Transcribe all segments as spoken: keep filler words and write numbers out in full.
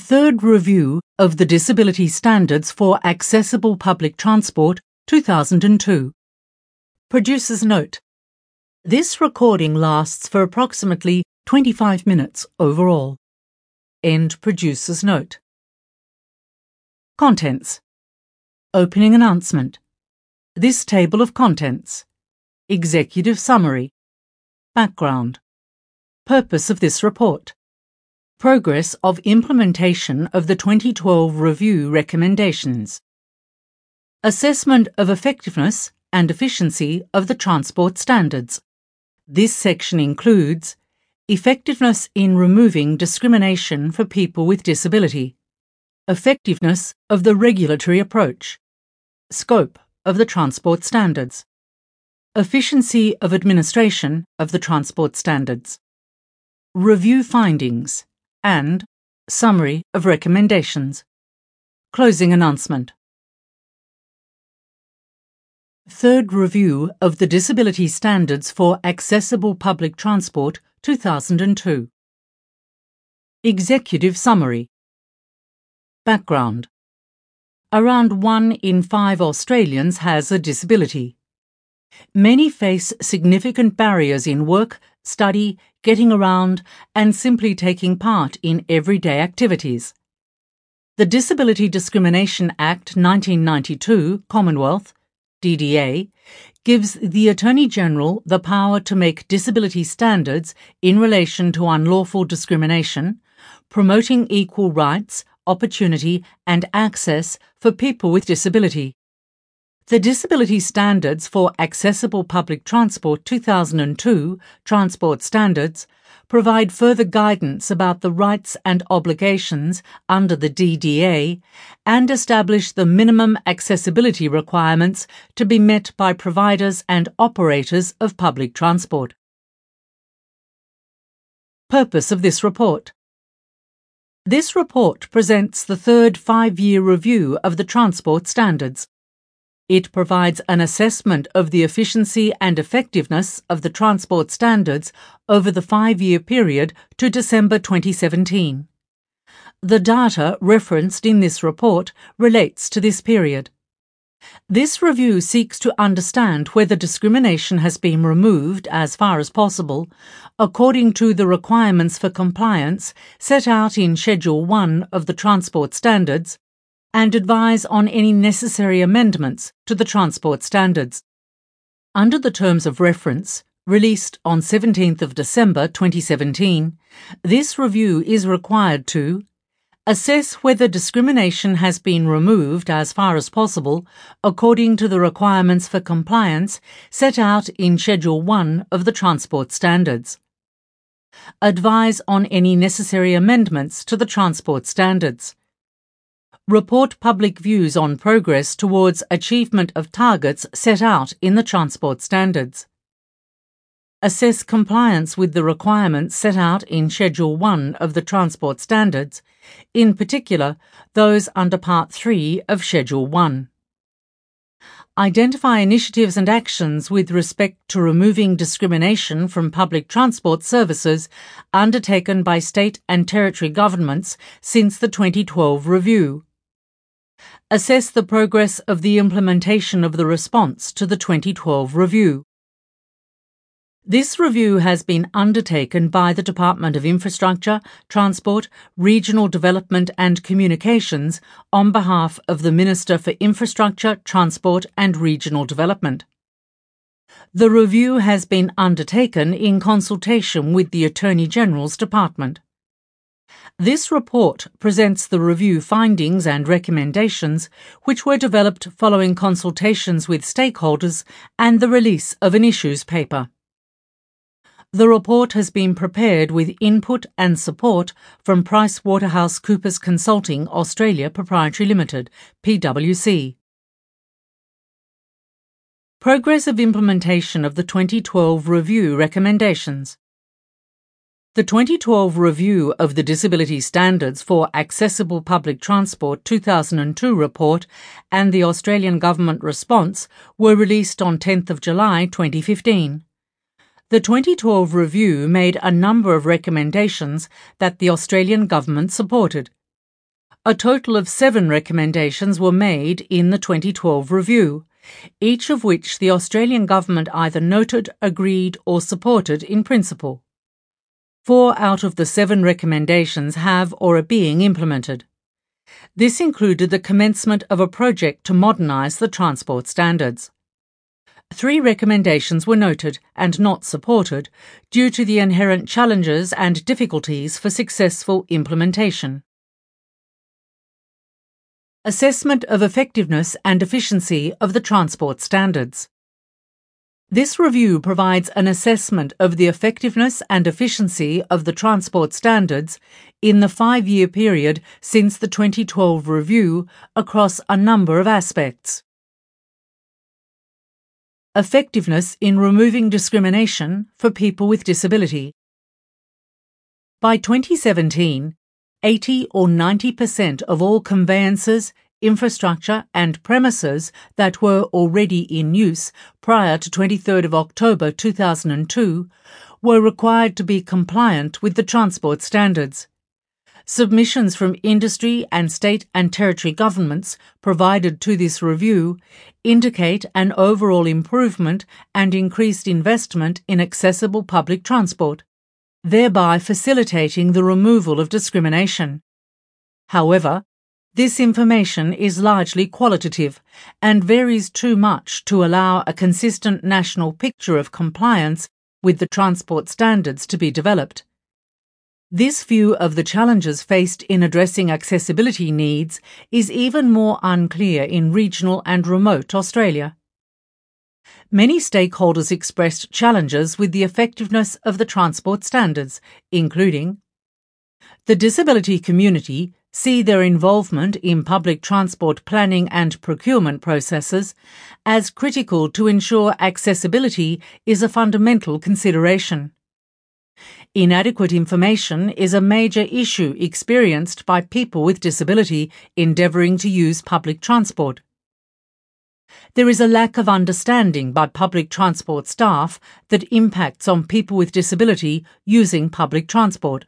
Third Review of the Disability Standards for Accessible Public Transport, two thousand two. Producer's note: this recording lasts for approximately twenty-five minutes overall. End producer's note. Contents. Opening announcement. This table of contents. Executive summary. Background. Purpose of this report. Progress of implementation of the twenty twelve review recommendations. Assessment of effectiveness and efficiency of the transport standards. This section includes effectiveness in removing discrimination for people with disability, effectiveness of the regulatory approach, scope of the transport standards, efficiency of administration of the transport standards, review findings, and summary of recommendations. Closing announcement. Third Review of the Disability Standards for Accessible Public Transport, two thousand two. Executive summary. Background. Around one in five Australians has a disability. Many face significant barriers in work, study, getting around, and simply taking part in everyday activities. The Disability Discrimination Act nineteen ninety-two, Commonwealth, D D A, gives the Attorney General the power to make disability standards in relation to unlawful discrimination, promoting equal rights, opportunity, and access for people with disability. The Disability Standards for Accessible Public Transport two thousand two Transport Standards provide further guidance about the rights and obligations under the D D A and establish the minimum accessibility requirements to be met by providers and operators of public transport. Purpose of this report. This report presents the third five-year review of the transport standards. It provides an assessment of the efficiency and effectiveness of the transport standards over the five-year period to December twenty seventeen. The data referenced in this report relates to this period. This review seeks to understand whether discrimination has been removed as far as possible, according to the requirements for compliance set out in Schedule one of the Transport Standards, and advise on any necessary amendments to the transport standards. Under the Terms of Reference, released on seventeenth of December twenty seventeen, this review is required to assess whether discrimination has been removed as far as possible according to the requirements for compliance set out in Schedule one of the Transport Standards, advise on any necessary amendments to the transport standards, report public views on progress towards achievement of targets set out in the transport standards, assess compliance with the requirements set out in Schedule one of the transport standards, in particular those under Part three of Schedule one. Identify initiatives and actions with respect to removing discrimination from public transport services undertaken by state and territory governments since the twenty twelve review. Assess the progress of the implementation of the response to the twenty twelve review. This review has been undertaken by the Department of Infrastructure, Transport, Regional Development and Communications on behalf of the Minister for Infrastructure, Transport and Regional Development. The review has been undertaken in consultation with the Attorney General's Department. This report presents the review findings and recommendations which were developed following consultations with stakeholders and the release of an issues paper. The report has been prepared with input and support from PricewaterhouseCoopers Consulting Australia Proprietary Limited, P W C. Progress of implementation of the twenty twelve review recommendations. The twenty twelve review of the Disability Standards for Accessible Public Transport two thousand two report and the Australian Government response were released on tenth of July twenty fifteen. The twenty twelve review made a number of recommendations that the Australian Government supported. A total of seven recommendations were made in the twenty twelve review, each of which the Australian government either noted, agreed or supported in principle. Four out of the seven recommendations have or are being implemented. This included the commencement of a project to modernise the transport standards. Three recommendations were noted and not supported due to the inherent challenges and difficulties for successful implementation. Assessment of effectiveness and efficiency of the transport standards. This review provides an assessment of the effectiveness and efficiency of the transport standards in the five-year period since the twenty twelve review across a number of aspects. Effectiveness in removing discrimination for people with disability. By twenty seventeen, eighty or ninety percent of all conveyances, infrastructure and premises that were already in use prior to twenty-third of October two thousand two were required to be compliant with the transport standards. Submissions from industry and state and territory governments provided to this review indicate an overall improvement and increased investment in accessible public transport, thereby facilitating the removal of discrimination. However, this information is largely qualitative and varies too much to allow a consistent national picture of compliance with the transport standards to be developed. This view of the challenges faced in addressing accessibility needs is even more unclear in regional and remote Australia. Many stakeholders expressed challenges with the effectiveness of the transport standards, including the disability community see their involvement in public transport planning and procurement processes as critical to ensure accessibility is a fundamental consideration. Inadequate information is a major issue experienced by people with disability endeavouring to use public transport. There is a lack of understanding by public transport staff that impacts on people with disability using public transport.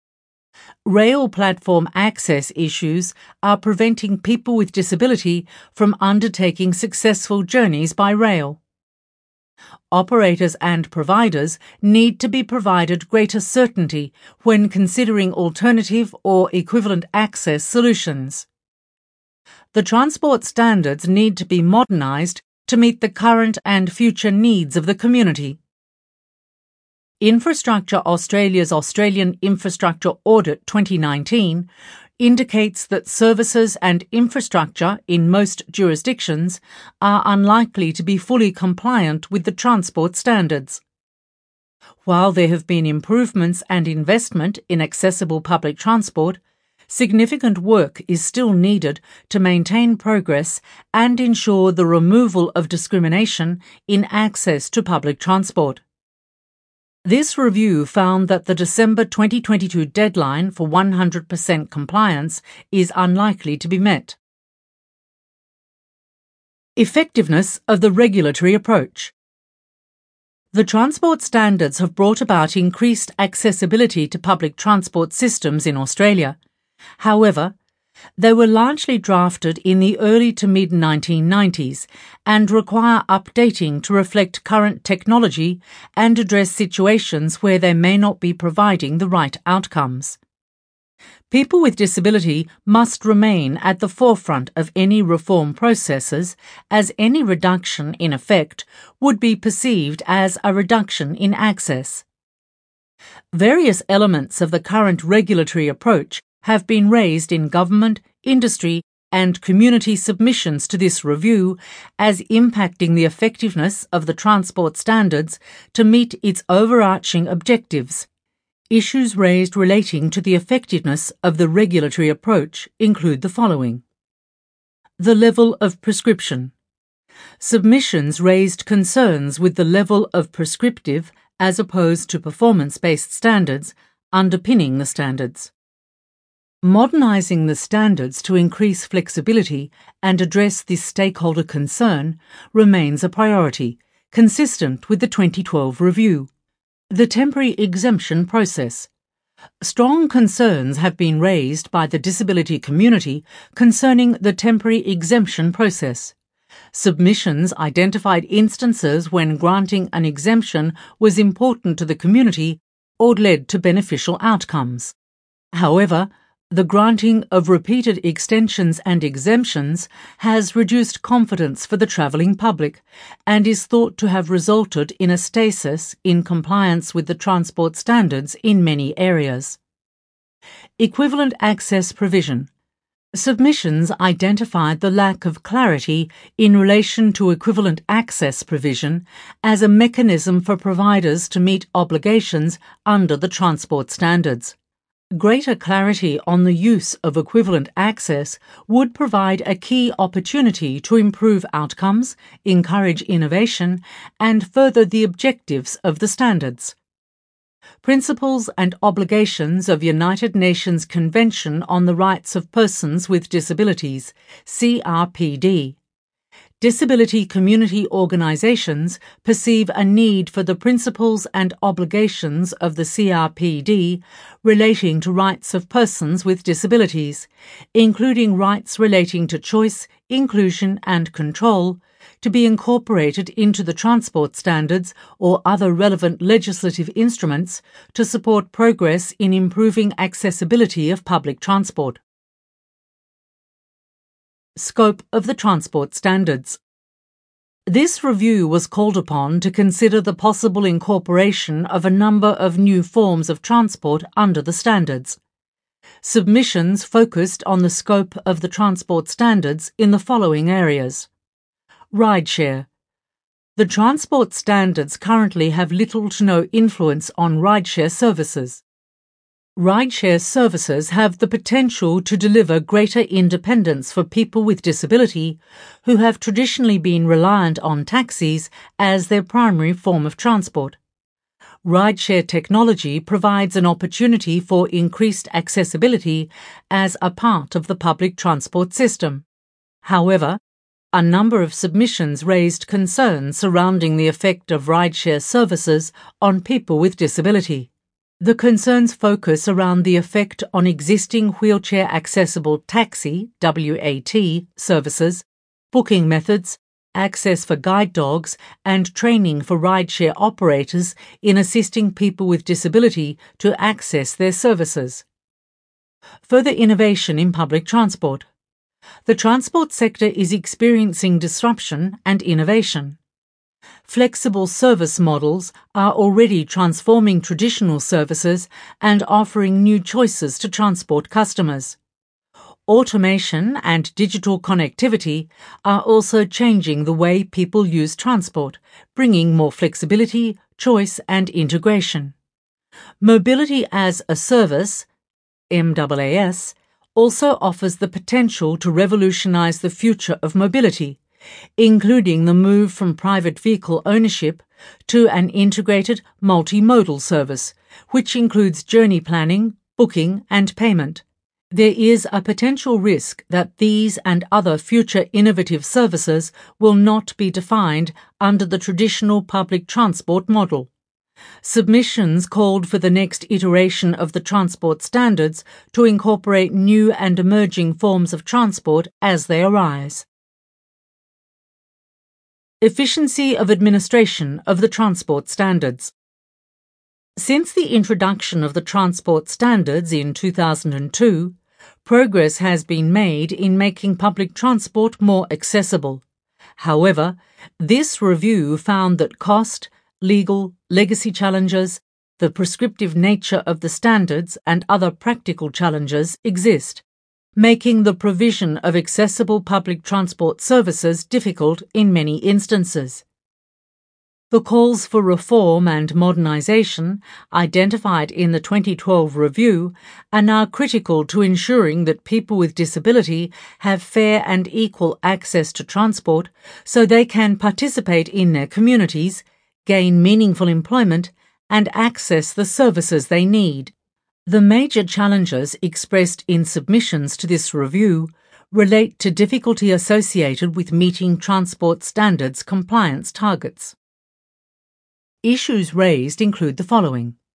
Rail platform access issues are preventing people with disability from undertaking successful journeys by rail. Operators and providers need to be provided greater certainty when considering alternative or equivalent access solutions. The transport standards need to be modernised to meet the current and future needs of the community. Infrastructure Australia's Australian Infrastructure Audit twenty nineteen indicates that services and infrastructure in most jurisdictions are unlikely to be fully compliant with the transport standards. While there have been improvements and investment in accessible public transport, significant work is still needed to maintain progress and ensure the removal of discrimination in access to public transport. This review found that the December twenty twenty-two deadline for one hundred percent compliance is unlikely to be met. Effectiveness of the regulatory approach. The transport standards have brought about increased accessibility to public transport systems in Australia. However, they were largely drafted in the early to mid nineteen nineties and require updating to reflect current technology and address situations where they may not be providing the right outcomes. People with disability must remain at the forefront of any reform processes, as any reduction in effect would be perceived as a reduction in access. Various elements of the current regulatory approach have been raised in government, industry and community submissions to this review as impacting the effectiveness of the transport standards to meet its overarching objectives. Issues raised relating to the effectiveness of the regulatory approach include the following. The level of prescription. Submissions raised concerns with the level of prescriptive as opposed to performance-based standards underpinning the standards. Modernising the standards to increase flexibility and address this stakeholder concern remains a priority, consistent with the twenty twelve review. The temporary exemption process. Strong concerns have been raised by the disability community concerning the temporary exemption process. Submissions identified instances when granting an exemption was important to the community or led to beneficial outcomes. However, the granting of repeated extensions and exemptions has reduced confidence for the travelling public and is thought to have resulted in a stasis in compliance with the transport standards in many areas. Equivalent access provision. Submissions identified the lack of clarity in relation to equivalent access provision as a mechanism for providers to meet obligations under the transport standards. Greater clarity on the use of equivalent access would provide a key opportunity to improve outcomes, encourage innovation, and further the objectives of the standards. Principles and obligations of United Nations Convention on the Rights of Persons with Disabilities, C R P D. Disability community organisations perceive a need for the principles and obligations of the C R P D relating to rights of persons with disabilities, including rights relating to choice, inclusion and control, to be incorporated into the transport standards or other relevant legislative instruments to support progress in improving accessibility of public transport. Scope of the transport standards. This review was called upon to consider the possible incorporation of a number of new forms of transport under the standards. Submissions focused on the scope of the transport standards in the following areas. Rideshare. The transport standards currently have little to no influence on rideshare services. Rideshare services have the potential to deliver greater independence for people with disability who have traditionally been reliant on taxis as their primary form of transport. Rideshare technology provides an opportunity for increased accessibility as a part of the public transport system. However, a number of submissions raised concerns surrounding the effect of rideshare services on people with disability. The concerns focus around the effect on existing wheelchair-accessible taxi (W A T) services, booking methods, access for guide dogs, and training for rideshare operators in assisting people with disability to access their services. Further innovation in public transport. The transport sector is experiencing disruption and innovation. Flexible service models are already transforming traditional services and offering new choices to transport customers. Automation and digital connectivity are also changing the way people use transport, bringing more flexibility, choice, and integration. Mobility as a Service, M A A S, also offers the potential to revolutionize the future of mobility, including the move from private vehicle ownership to an integrated multimodal service, which includes journey planning, booking, and payment. There is a potential risk that these and other future innovative services will not be defined under the traditional public transport model. Submissions called for the next iteration of the transport standards to incorporate new and emerging forms of transport as they arise. Efficiency of administration of the transport standards. Since the introduction of the transport standards in two thousand two, progress has been made in making public transport more accessible. However, this review found that cost, legal, legacy challenges, the prescriptive nature of the standards, and other practical challenges exist, making the provision of accessible public transport services difficult in many instances. The calls for reform and modernisation, identified in the twenty twelve review, are now critical to ensuring that people with disability have fair and equal access to transport so they can participate in their communities, gain meaningful employment, and access the services they need. The major challenges expressed in submissions to this review relate to difficulty associated with meeting transport standards compliance targets. Issues raised include the following: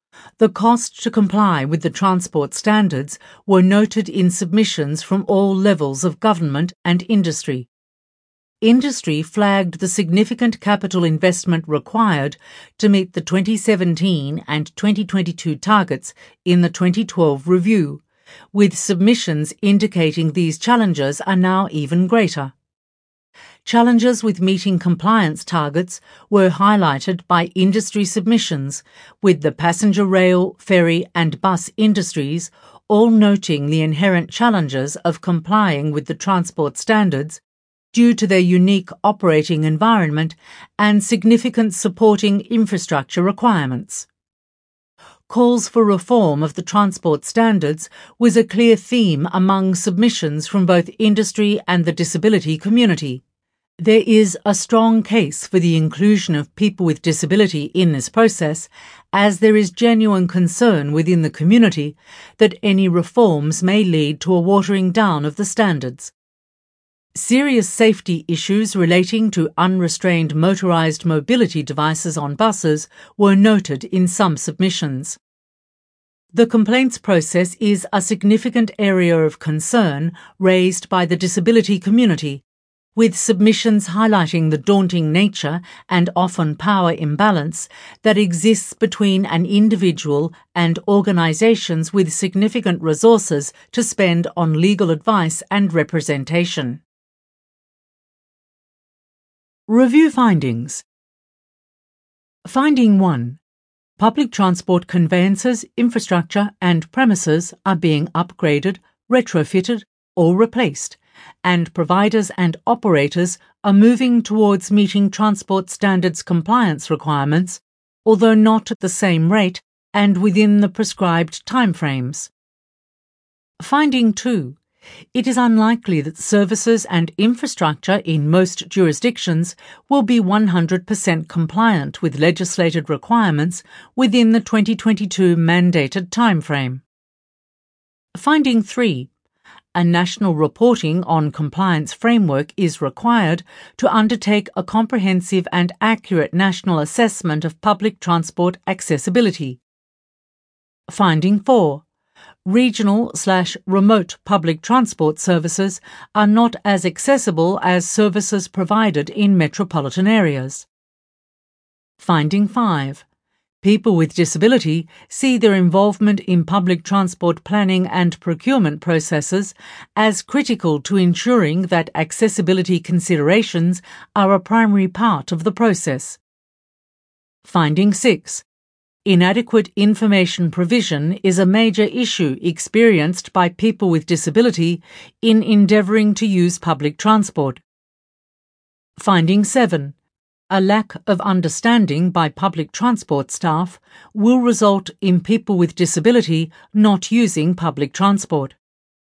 The cost to comply with the transport standards were noted in submissions from all levels of government and industry. Industry flagged the significant capital investment required to meet the twenty seventeen and twenty twenty-two targets in the twenty twelve review, with submissions indicating these challenges are now even greater. Challenges with meeting compliance targets were highlighted by industry submissions, with the passenger rail, ferry and bus industries all noting the inherent challenges of complying with the transport standards due to their unique operating environment and significant supporting infrastructure requirements. Calls for reform of the transport standards was a clear theme among submissions from both industry and the disability community. There is a strong case for the inclusion of people with disability in this process, as there is genuine concern within the community that any reforms may lead to a watering down of the standards. Serious safety issues relating to unrestrained motorised mobility devices on buses were noted in some submissions. The complaints process is a significant area of concern raised by the disability community, with submissions highlighting the daunting nature and often power imbalance that exists between an individual and organisations with significant resources to spend on legal advice and representation. Review findings. Finding one. Public transport conveyances, infrastructure and premises are being upgraded, retrofitted or replaced, and providers and operators are moving towards meeting transport standards compliance requirements, although not at the same rate and within the prescribed timeframes. Finding two. It is unlikely that services and infrastructure in most jurisdictions will be one hundred percent compliant with legislated requirements within the twenty twenty-two mandated timeframe. Finding three. A national reporting on compliance framework is required to undertake a comprehensive and accurate national assessment of public transport accessibility. Finding four. Regional slash remote public transport services are not as accessible as services provided in metropolitan areas. Finding five. People with disability see their involvement in public transport planning and procurement processes as critical to ensuring that accessibility considerations are a primary part of the process. Finding six. Inadequate information provision is a major issue experienced by people with disability in endeavouring to use public transport. Finding seven. A lack of understanding by public transport staff will result in people with disability not using public transport.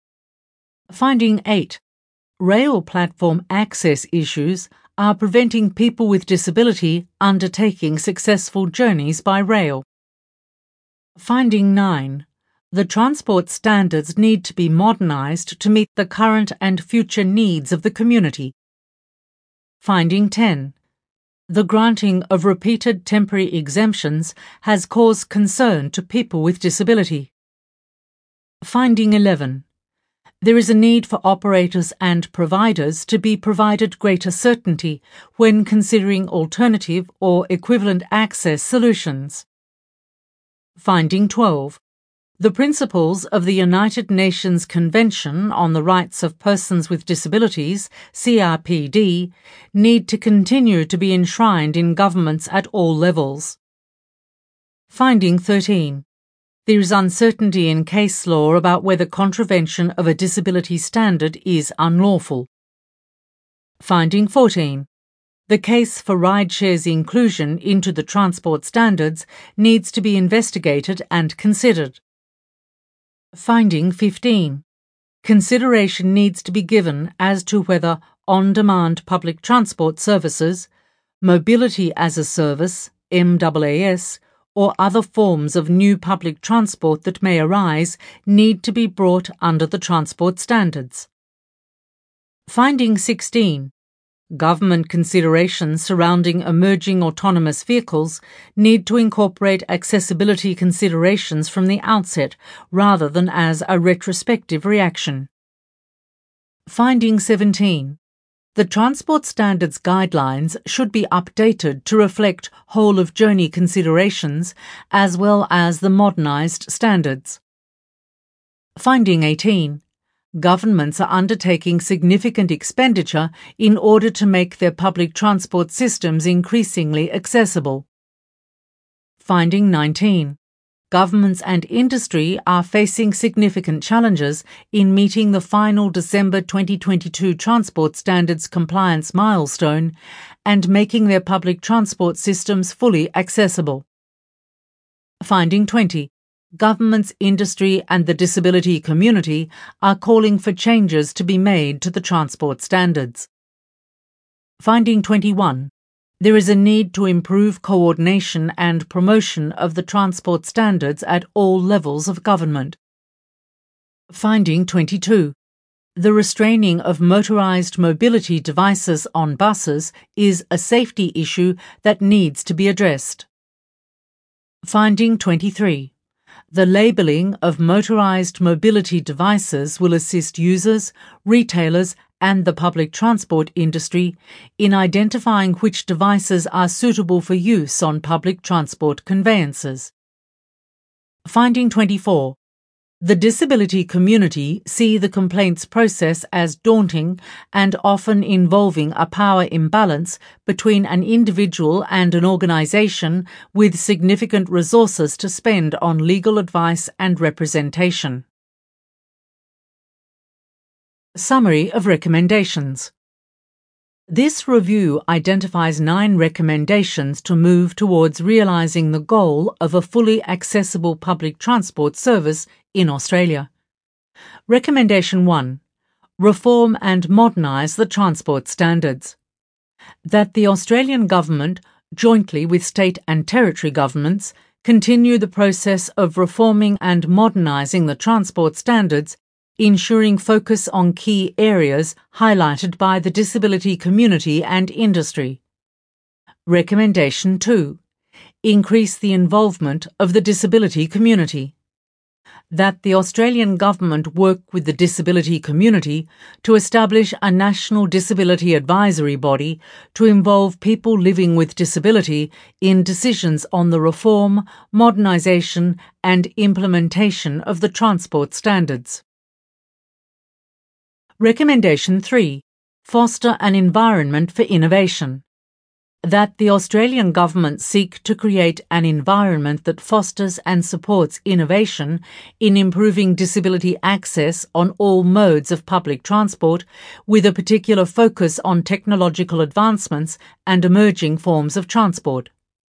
Finding eight. Rail platform access issues are preventing people with disability undertaking successful journeys by rail. Finding nine. The transport standards need to be modernised to meet the current and future needs of the community. Finding ten. The granting of repeated temporary exemptions has caused concern to people with disability. Finding eleven. There is a need for operators and providers to be provided greater certainty when considering alternative or equivalent access solutions. Finding twelve. The principles of the United Nations Convention on the Rights of Persons with Disabilities, C R P D, need to continue to be enshrined in governments at all levels. Finding thirteen. There is uncertainty in case law about whether contravention of a disability standard is unlawful. Finding fourteen. The case for rideshare's inclusion into the transport standards needs to be investigated and considered. Finding fifteen. Consideration needs to be given as to whether on-demand public transport services, mobility as a service, M A A S, or other forms of new public transport that may arise need to be brought under the transport standards. Finding sixteen. Government considerations surrounding emerging autonomous vehicles need to incorporate accessibility considerations from the outset rather than as a retrospective reaction. Finding seventeen. The Transport Standards Guidelines should be updated to reflect whole-of-journey considerations as well as the modernised standards. Finding eighteen. Governments are undertaking significant expenditure in order to make their public transport systems increasingly accessible. Finding nineteen. Governments and industry are facing significant challenges in meeting the final December twenty twenty-two Transport Standards compliance milestone and making their public transport systems fully accessible. Finding twenty. Governments, industry and the disability community are calling for changes to be made to the transport standards. Finding twenty-one. There is a need to improve coordination and promotion of the transport standards at all levels of government. Finding twenty-two. The restraining of motorised mobility devices on buses is a safety issue that needs to be addressed. Finding twenty-three. The labelling of motorised mobility devices will assist users, retailers and the public transport industry in identifying which devices are suitable for use on public transport conveyances. Finding twenty-four. The disability community see the complaints process as daunting and often involving a power imbalance between an individual and an organisation with significant resources to spend on legal advice and representation. Summary of recommendations. This review identifies nine recommendations to move towards realising the goal of a fully accessible public transport service in Australia. Recommendation one. Reform and modernise the transport standards. That the Australian Government, jointly with state and territory governments, continue the process of reforming and modernising the transport standards, ensuring focus on key areas highlighted by the disability community and industry. Recommendation two. Increase the involvement of the disability community. That the Australian Government work with the disability community to establish a national disability advisory body to involve people living with disability in decisions on the reform, modernisation and implementation of the transport standards. Recommendation three. Foster an environment for innovation. That the Australian Government seek to create an environment that fosters and supports innovation in improving disability access on all modes of public transport, with a particular focus on technological advancements and emerging forms of transport.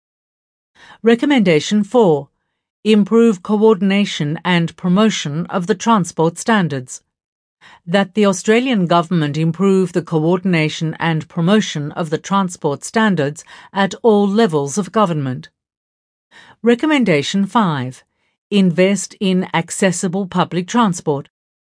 Recommendation four. Improve coordination and promotion of the transport standards. That the Australian Government improve the coordination and promotion of the transport standards at all levels of government. Recommendation five. Invest in accessible public transport.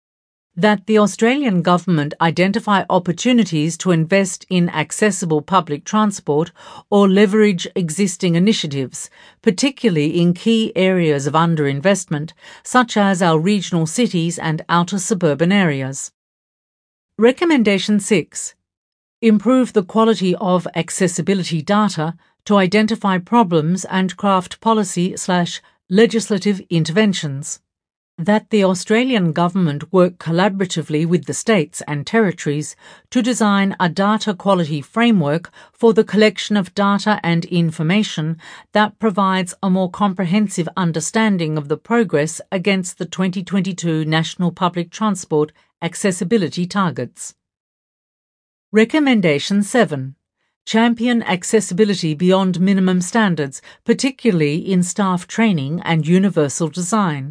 That the Australian Government identify opportunities to invest in accessible public transport or leverage existing initiatives, particularly in key areas of underinvestment, such as our regional cities and outer suburban areas. Recommendation six. Improve the quality of accessibility data to identify problems and craft policy slash legislative interventions. That the Australian Government work collaboratively with the states and territories to design a data quality framework for the collection of data and information that provides a more comprehensive understanding of the progress against the twenty twenty-two National Public Transport Accessibility Targets. Recommendation seven. Champion accessibility beyond minimum standards, particularly in staff training and universal design.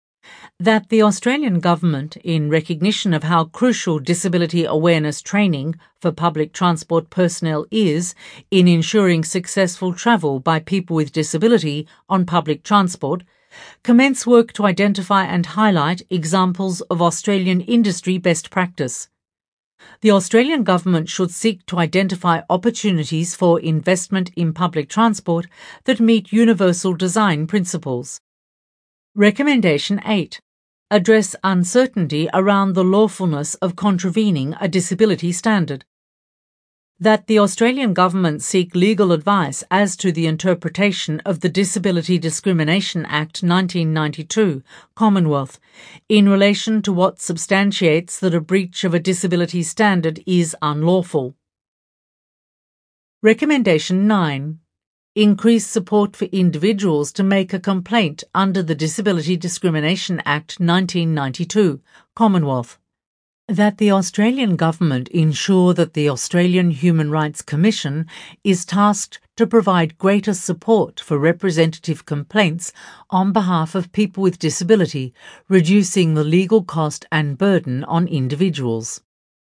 That the Australian Government, in recognition of how crucial disability awareness training for public transport personnel is in ensuring successful travel by people with disability on public transport, commence work to identify and highlight examples of Australian industry best practice. The Australian Government should seek to identify opportunities for investment in public transport that meet universal design principles. Recommendation eight. Address uncertainty around the lawfulness of contravening a disability standard. That the Australian Government seek legal advice as to the interpretation of the Disability Discrimination Act nineteen ninety-two, Commonwealth, in relation to what substantiates that a breach of a disability standard is unlawful. Recommendation nine. Increase support for individuals to make a complaint under the Disability Discrimination Act nineteen ninety-two, Commonwealth. That the Australian Government ensure that the Australian Human Rights Commission is tasked to provide greater support for representative complaints on behalf of people with disability, reducing the legal cost and burden on individuals.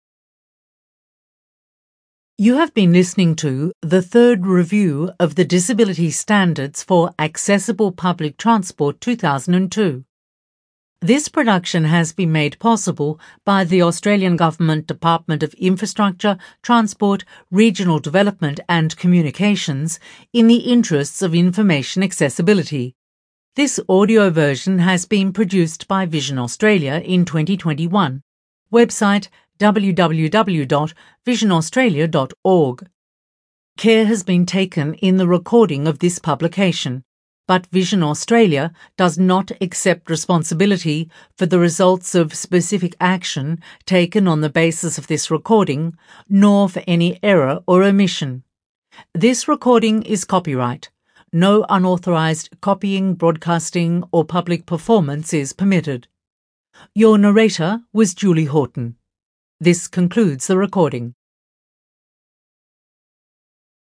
You have been listening to the third review of the Disability Standards for Accessible Public Transport two thousand two. This production has been made possible by the Australian Government Department of Infrastructure, Transport, Regional Development and Communications in the interests of information accessibility. This audio version has been produced by Vision Australia in twenty twenty-one. Website w w w dot vision australia dot org. Care has been taken in the recording of this publication, but Vision Australia does not accept responsibility for the results of specific action taken on the basis of this recording, nor for any error or omission. This recording is copyright. No unauthorized copying, broadcasting, or public performance is permitted. Your narrator was Julie Horton. This concludes the recording.